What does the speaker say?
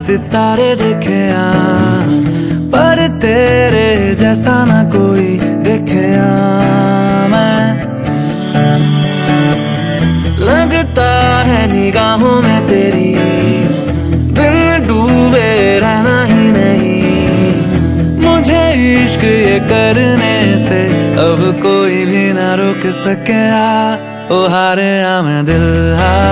सितारे देखे पर तेरे जैसा ना कोई देखे मैं। लगता है निगाहों में तेरी बिन डूबे रहना ही नहीं। मुझे इश्क ये करने से अब कोई भी ना रोक सके। ओ हारे मैं दिल